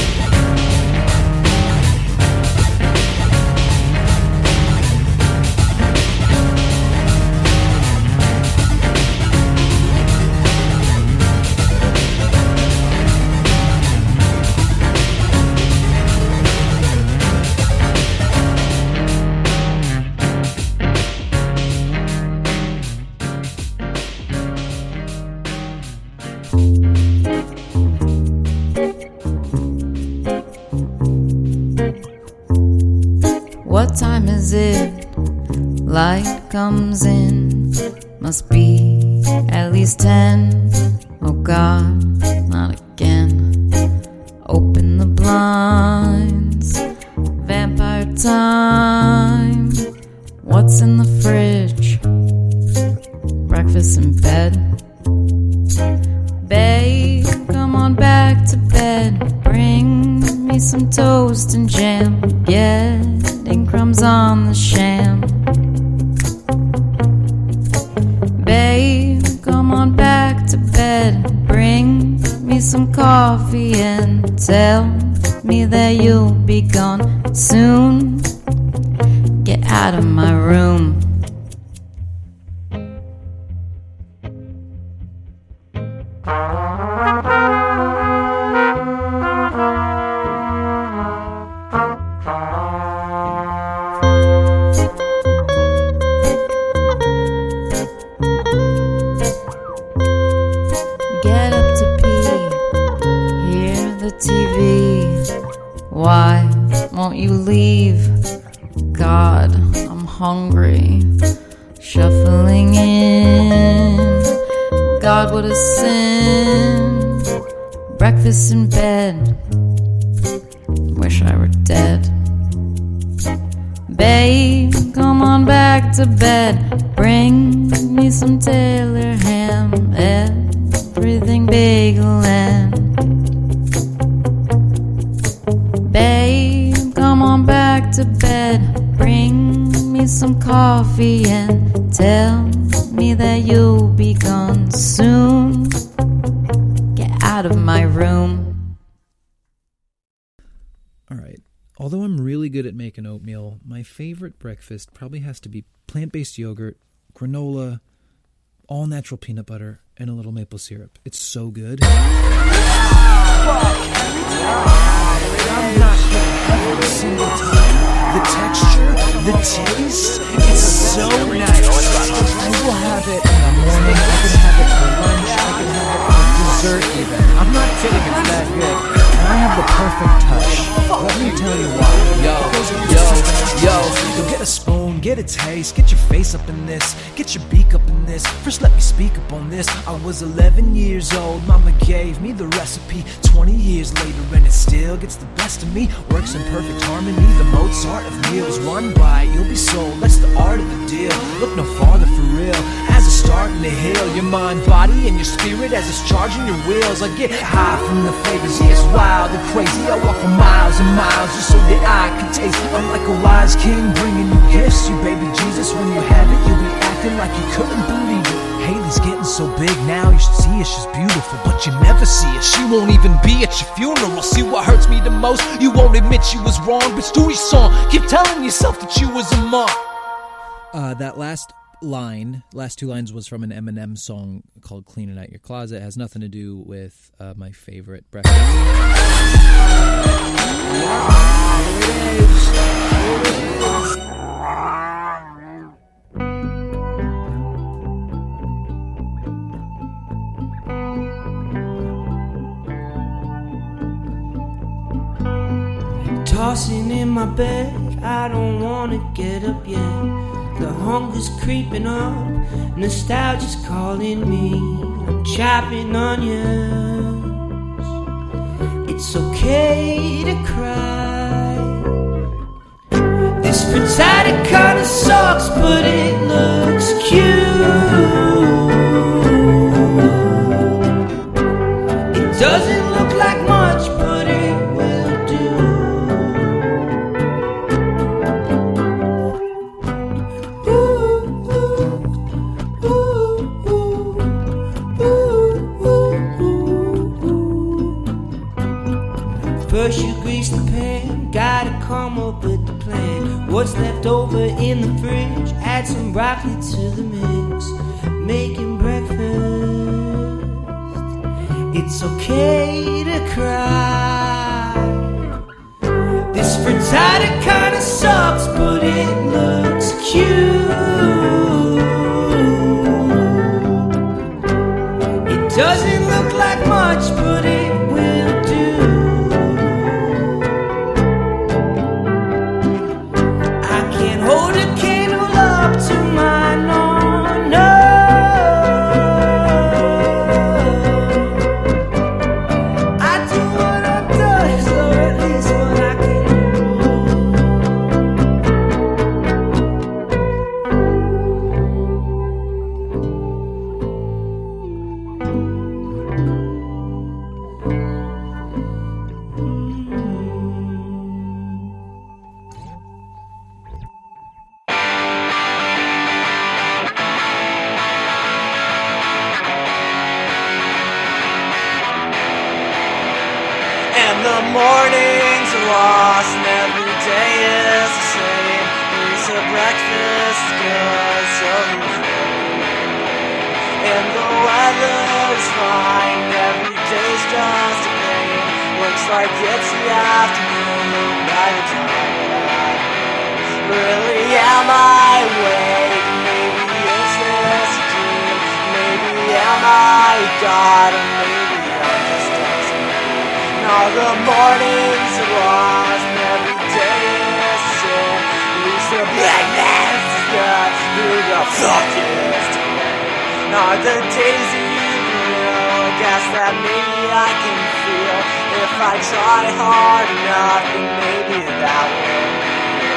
What time is it? Light comes in. Must be at least 10. Oh God, not again. Open the blinds. Vampire time. What's in the fridge? Breakfast in bed. Babe, come on back to bed. Bring me some toast and jam. Getting crumbs on the sham. Babe, come on back to bed. Bring me some coffee and tell me that you'll be gone soon. Get out of my room. Get up to pee, hear the TV. Why won't you leave? God, I'm hungry. Shuffling in. God, what a sin. Breakfast in bed. Wish I were dead. Babe, come on back to bed. Bring me some Taylor ham. Everything bagel and. Babe, come on back to bed. Bring me some coffee and tell me that you'll be gone soon. Get out of my room. Alright, although I'm really good at making oatmeal, my favorite breakfast probably has to be plant-based yogurt, granola, all-natural peanut butter, and a little maple syrup. It's so good. I'm not kidding. Every single time. The texture, the taste, it's so nice. I will have it in the morning, I can have it for lunch, I can have it for dessert even. I'm not kidding, it's that good. And I have the perfect touch. Let me tell you why. Yo, get a spoon, get a taste, get your face up in this, get your beak up in this. First let me speak up on this. I was 11 years old, mama gave me the recipe. 20 years later and it still gets the best of me. Works in perfect harmony, the Mozart of meals. One bite, you'll be sold, that's the art of the deal. Look no farther for real, as a start in the hill. Your mind, body, and your spirit as it's charging your wheels. I get high from the flavors, yeah, it's wild and crazy. I walk for miles and miles just so that I can taste. I'm like a wise king bringing you gifts. You baby Jesus, when you have it, you'll be acting like you couldn't believe it. Haley's getting so big now, you should see her, she's beautiful, but you never see her. She won't even be at your funeral. See what hurts me the most? You won't admit you was wrong, but do each song, keep telling yourself that you was a mom. That last two lines was from an Eminem song called Cleaning Out Your Closet. It has nothing to do with my favorite breakfast. Tossing in my bed, I don't wanna get up yet. The hunger's creeping up, nostalgia's calling me. I'm chopping onions. It's okay to cry. This frittata kinda sucks, but it looks cute. It doesn't look like much, but it will do. First you grease the pan, gotta come up with the plan. What's left over in the fridge, add some broccoli to the mix. Making breakfast, it's okay to cry. This frittata kinda sucks, but it looks cute. It doesn't look like much, but it will do. Hold a candle up to my no. I do what I've done, or at least what I can mornings are lost and every day is the same. It's a breakfast good, so and the weather's fine, every day's just a pain. Looks like it's the afternoon by the time that really am I awake? Maybe is this a dream? Maybe am I God? Or maybe I'm just dancing. All the mornings are lost and every day is the same. At least the blackness is not who the fuck is today. Now the days even real, guess that maybe I can feel. If I try hard enough, then maybe that will be.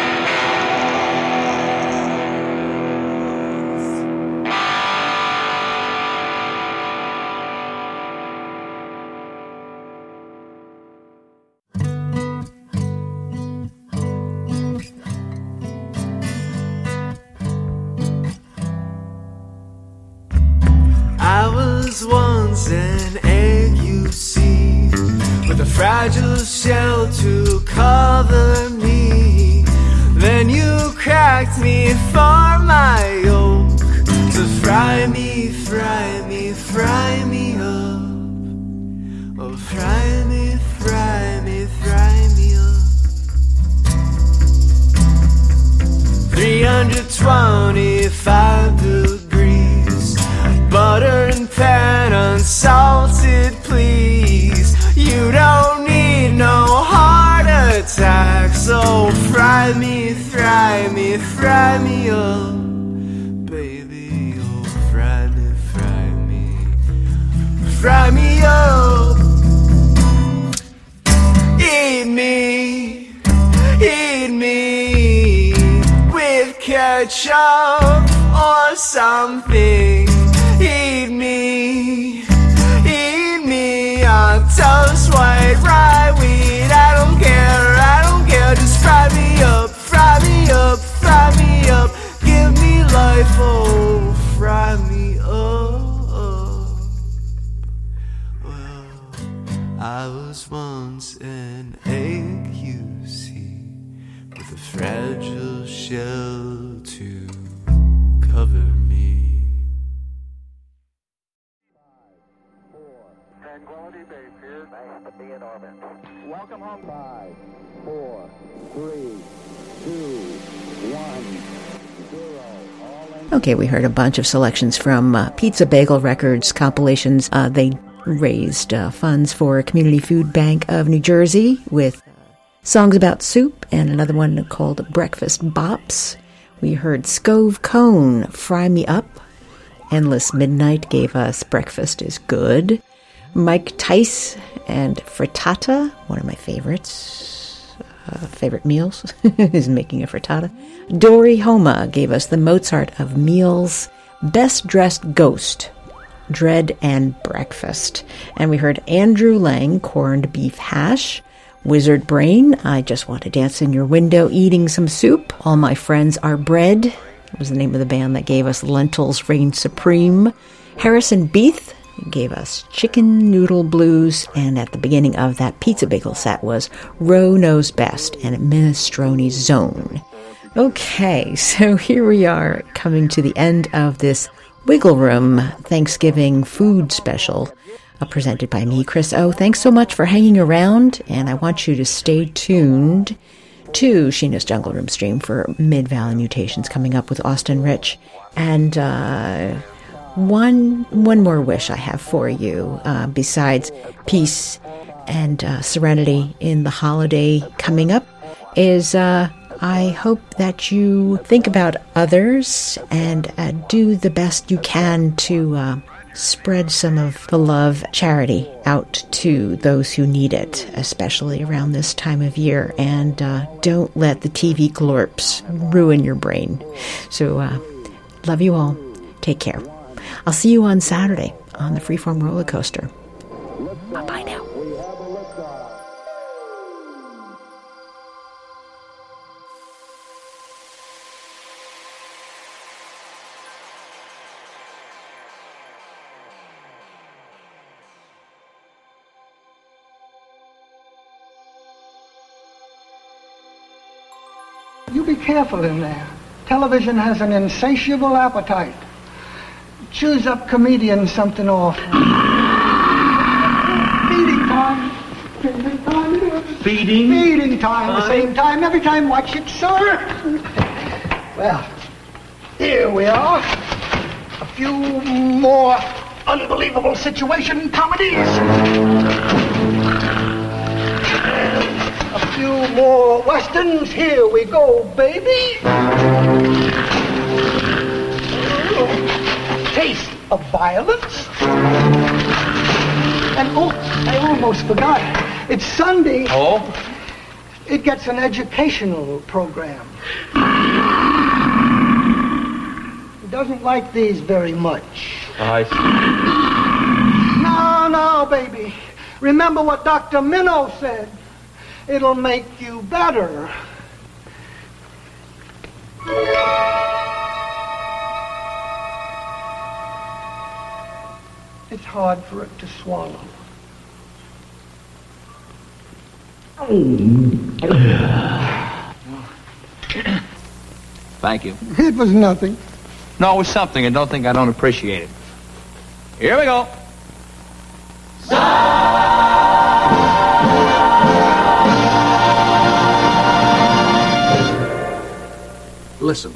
Once an egg you see, with a fragile shell to cover me. Then you cracked me for my yolk, to fry me, fry me, fry me up. Oh, fry me, fry me, fry me up. 325 degrees, butter and pan unsalted, please. You don't need no heart attack, so fry me, fry fry me up. Baby, oh, fry me, fry me up. Eat me with ketchup or something. Eat me on toast, white rye wheat. I don't care, just fry me up. Give me life, oh, fry me up. Well, I was once an egg, you see, with a fragile shell to cover me. Tranquility Base here. Nice to be in orbit. Welcome home. 5, 4, 3, 2, 1, 0. Okay, we heard a bunch of selections from Pizza Bagel Records compilations. They raised funds for a Community Food Bank of New Jersey with songs about soup, and another one called Breakfast Bops. We heard Scove Cone, Fry Me Up. Endless Midnight gave us Breakfast is Good. Mike Tice and Frittata, one of my favorites, favorite meals, is making a frittata. Dory Homa gave us the Mozart of Meals. Best Dressed Ghost, Dread and Breakfast. And we heard Andrew Lang, Corned Beef Hash. Wizard Brain, I Just Want to Dance in Your Window, Eating Some Soup. All My Friends Are Bread was the name of the band that gave us Lentils Reign Supreme. Harrison Beath gave us Chicken Noodle Blues, and at the beginning of that pizza bagel set was Roe Knows Best and Minestrone Zone. Okay, so here we are coming to the end of this Wiggle Room Thanksgiving food special presented by me, Chris O. Thanks so much for hanging around, and I want you to stay tuned to Sheena's Jungle Room stream for Mid-Valley Mutations coming up with Austin Rich. And one more wish I have for you, besides peace and serenity in the holiday coming up, is I hope that you think about others and do the best you can to spread some of the love, charity out to those who need it, especially around this time of year. And don't let the TV glorps ruin your brain. So, love you all. Take care. I'll see you on Saturday on the Freeform roller coaster. Bye-bye now. You be careful in there. Television has an insatiable appetite. Chews up comedians something awful. Feeding time. Feeding time it is. Feeding time. The same time every time. Watch it, sir. Well, here we are. A few more unbelievable situation comedies. A few more westerns. Here we go, baby. Taste of violence. And I almost forgot. It's Sunday. Oh? It gets an educational program. He doesn't like these very much. I see. No, baby. Remember what Dr. Minnow said. It'll make you better. It's hard for it to swallow. Thank you. It was nothing. No, it was something, and don't think I don't appreciate it. Here we go. Listen.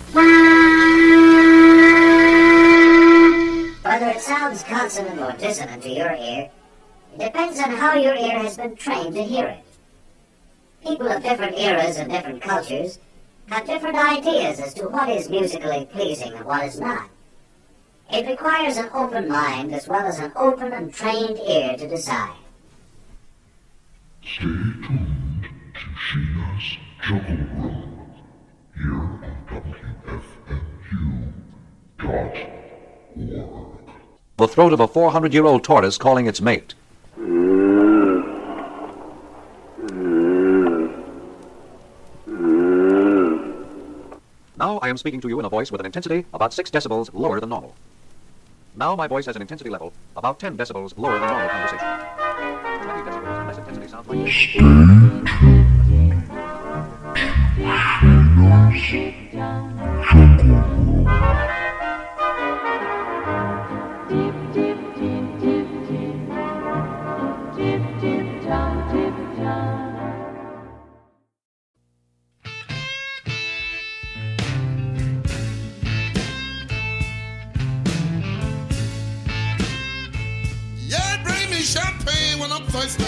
Whether it sounds consonant or dissonant to your ear, it depends on how your ear has been trained to hear it. People of different eras and different cultures have different ideas as to what is musically pleasing and what is not. It requires an open mind as well as an open and trained ear to decide. Stay tuned to Sheena's Juggle Room here on WFNU.org. The throat of a 400-year-old tortoise calling its mate. Now I am speaking to you in a voice with an intensity about 6 decibels lower than normal. Now my voice has an intensity level about 10 decibels lower than normal conversation. 20 decibels less intensity sounds like this. Champagne when I'm thirsty.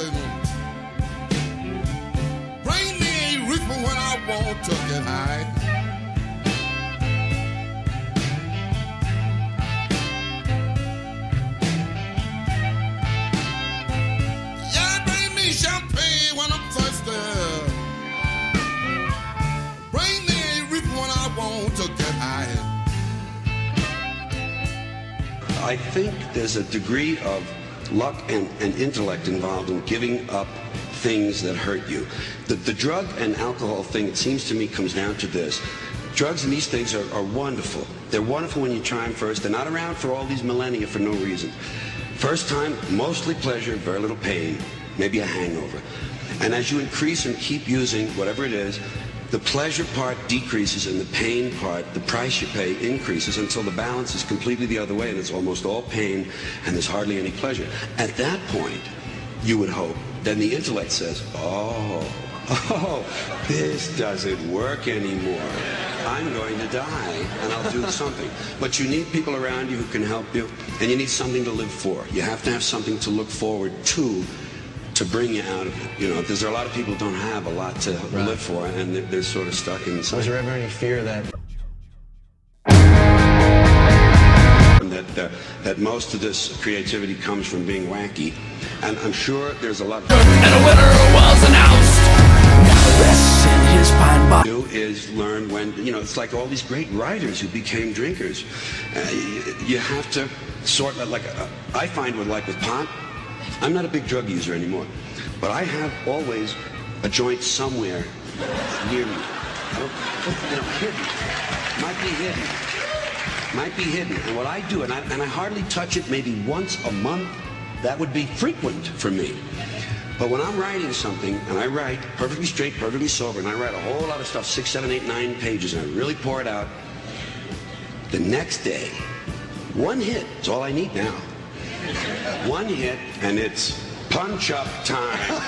Bring me a reefer when I want to get high. Yeah, bring me champagne when I'm thirsty. Bring me a reefer when I want to get high. I think there's a degree of luck and intellect involved in giving up things that hurt you. The drug and alcohol thing, it seems to me, comes down to this. Drugs and these things are wonderful. They're wonderful when you try them first. They're not around for all these millennia for no reason. First time, mostly pleasure, very little pain, maybe a hangover. And as you increase and keep using whatever it is, the pleasure part decreases and the pain part, the price you pay, increases until the balance is completely the other way and it's almost all pain and there's hardly any pleasure. At that point, you would hope, then the intellect says, oh, this doesn't work anymore. I'm going to die and I'll do something. But you need people around you who can help you and you need something to live for. You have to have something to look forward to bring you out of it. You know, because there are a lot of people who don't have a lot to live for, and they're sort of stuck inside. Was there ever any fear that most of this creativity comes from being wacky, and I'm sure there's a lot of... And a winner was announced. Now rests in his pine box. Do is learn when, you know, it's like all these great writers who became drinkers. You have to sort of, I find with pot, I'm not a big drug user anymore, but I have always a joint somewhere near me. Hidden. Might be hidden. And what I do, and I hardly touch it maybe once a month, that would be frequent for me. But when I'm writing something, and I write perfectly straight, perfectly sober, and I write a whole lot of stuff, 6, 7, 8, 9 pages, and I really pour it out, the next day, one hit is all I need now. One hit, and it's punch-up time.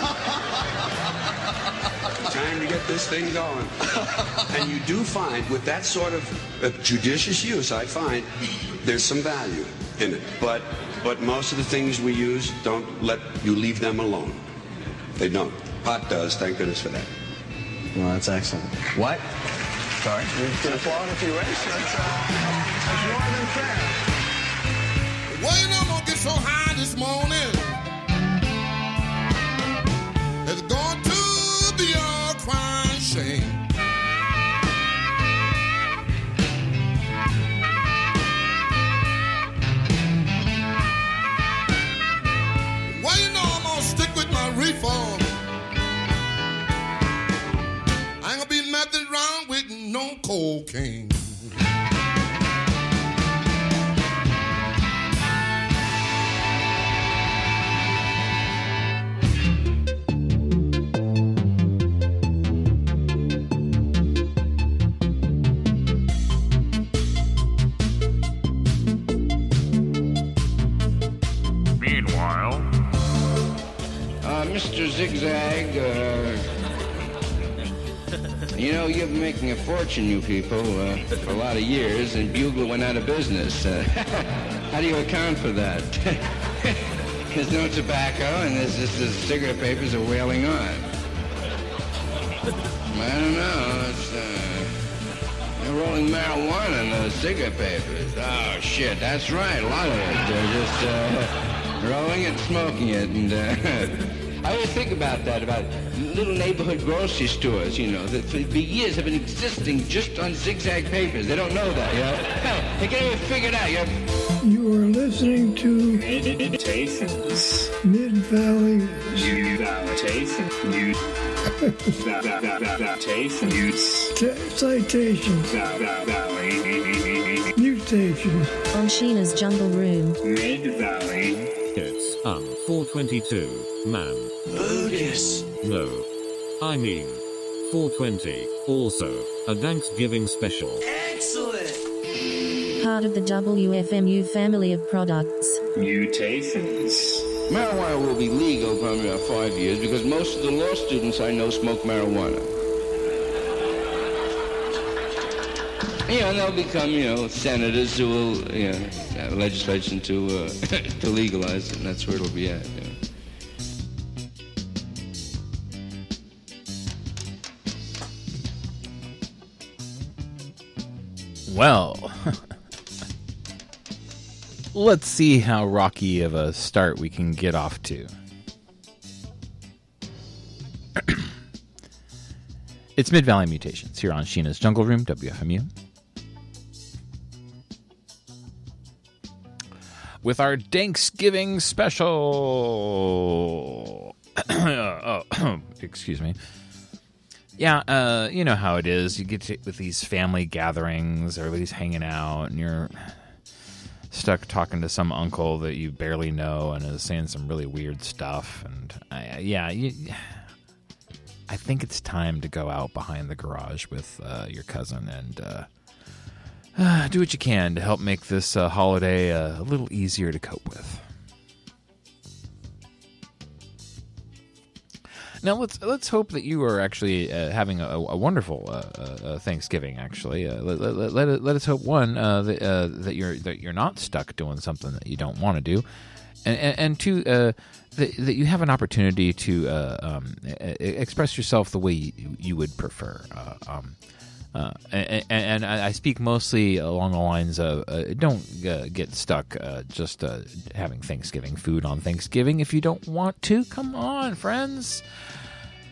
Time to get this thing going. And you do find, with that sort of judicious use, I find there's some value in it. But most of the things we use don't let you leave them alone. They don't. Pot does, thank goodness for that. Well, that's excellent. What? Sorry? You can applaud if you wish. That's more than fair. Well, you know, I'm gonna get so high this morning. It's going to be a crying shame. Well, you know, I'm gonna stick with my reform. I ain't gonna be messing around with no cocaine. Mr. Zigzag, you know, you've been making a fortune, you people, for a lot of years, and Bugle went out of business. How do you account for that? There's no tobacco, and the cigarette papers are wailing on. I don't know. It's, marijuana in those cigarette papers. Oh, shit, that's right, a lot of it. They're just rolling it, smoking it, and I always think about that, about little neighborhood grocery stores, you know, that for years have been existing just on zigzag papers. They don't know that, you know? Hell, they can't even figure it out, you know? You are listening to Meditations. Mid-Valley Citations. Citations. Mutations. On Sheena's Jungle Room. Mid-Valley. It's 422, man. Bogus. No. I mean, 420, also, a Thanksgiving special. Excellent. Part of the WFMU family of products. Mutations. Marijuana will be legal probably about 5 years because most of the law students I know smoke marijuana. You know, and they'll become, you know, senators who will, you know, have legislation to to legalize it, and that's where it'll be at. You know. Well, let's see how rocky of a start we can get off to. It's Mid-Valley Mutations here on Sheena's Jungle Room, WFMU. With our Thanksgiving special. Excuse me. Yeah, you know how it is. You get to, with these family gatherings, everybody's hanging out, and you're stuck talking to some uncle that you barely know and is saying some really weird stuff. And I think it's time to go out behind the garage with your cousin and do what you can to help make this holiday a little easier to cope with. Now let's hope that you are actually having a wonderful Thanksgiving. Actually, let us hope that you're not stuck doing something that you don't want to do, and two that you have an opportunity to express yourself the way you would prefer. And I speak mostly along the lines of don't get stuck just having Thanksgiving food on Thanksgiving if you don't want to. Come on, friends.